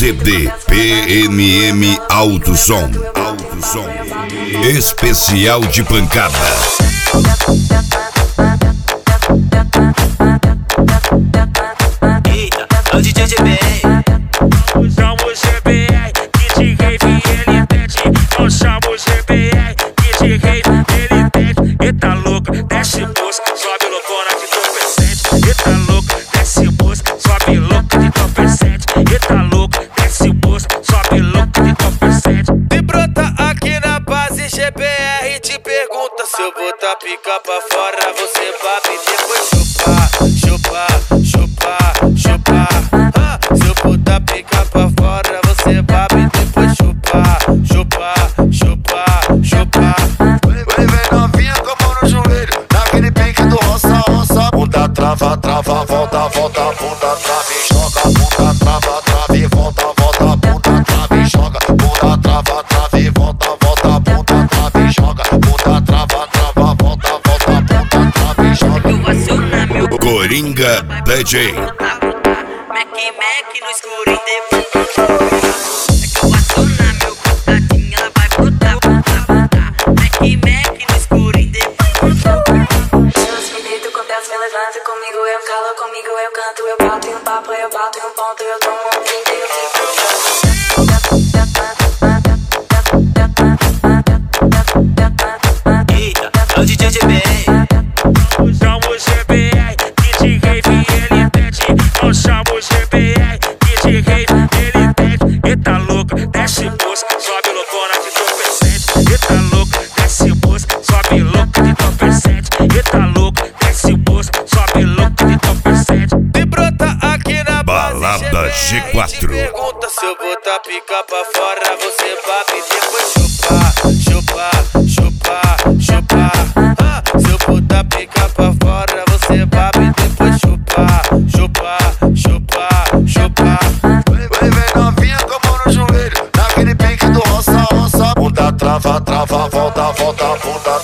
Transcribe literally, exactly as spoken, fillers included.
C D P M M Alto Som. Alto Som. Especial de pancada. Eita, é o D J G B R. Não chamo o G B R, que de rave ele pede. Não chamo o G B R, que de rave ele pede. Eita louco, desce moça, sobe loucona de entorpecente. Eita louco, desce moça, sobe louco de entorpecente. Eita louco, desce moça, sobe louco de entorpecente. Me brota aqui na base G B R, te pergunta se eu botar pica pra fora, você babe e depois chupar, chupar, chupar, chupar. Ah, se eu botar pica pra fora, você babe e depois chupar, chupar, chupar, chupar. Vem, vem novinha com a mão no joelho, naquele pique do roça, roça. Bunda trava, trava, volta, volta, bunda trava e joga. Bunda trava, trava e volta, volta, bunda trava e joga. Bunda trava, trava e volta, volta, bunda trava e joga. Bunda trava, trava, volta, volta, bunda trava e joga. Coringa D J. Mac, Mac no escuro e depois é que eu acionar meu contatinho, ela vai botar, botar, botar. Mac, Mac no escuro e depois Elas me deitam com Deus, me levanta comigo, eu calo, comigo eu canto, eu bato em um papo, eu bato em um ponto, eu tomo um drink, eu fico. Eita, é o D J G B R. Não chamo o G B R, que de rave ele pede. Não chamo o G B R, que de rave ele pede. Eita louco, desce moça, sobe loucona de entorpecente. Eita louco, desce moça, sobe louco de entorpecente. Eita louco, desce moça, sobe louco de entorpecente. Me brota aqui na base Balada G quatro. Te pergunta se eu botar pica pra fora, você babe e depois chupar, chupar, chupar, chupar. Ah, se eu botar pica pra fora, você babe e depois chupar, chupar, chupar, chupar. Vem, vem novinha com a mão no joelho, naquele pique do roça, roça. Bunda trava, trava, volta, volta, bunda